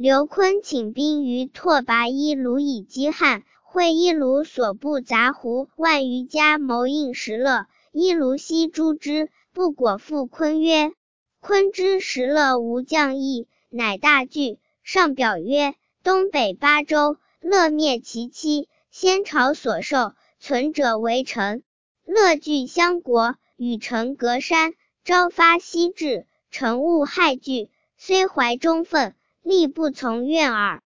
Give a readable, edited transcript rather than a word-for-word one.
刘琨请兵于拓跋伊卢以击汉，会伊卢所部杂胡万余家谋应石勒，伊卢悉诛之，不果复琨曰：琨知石勒无将意，乃大惧，上表曰：东北八州，勒灭其妻，先朝所受，存者为臣。勒据相国，与臣隔山，朝发夕至，臣勿害惧，虽怀忠愤，力不从愿耳。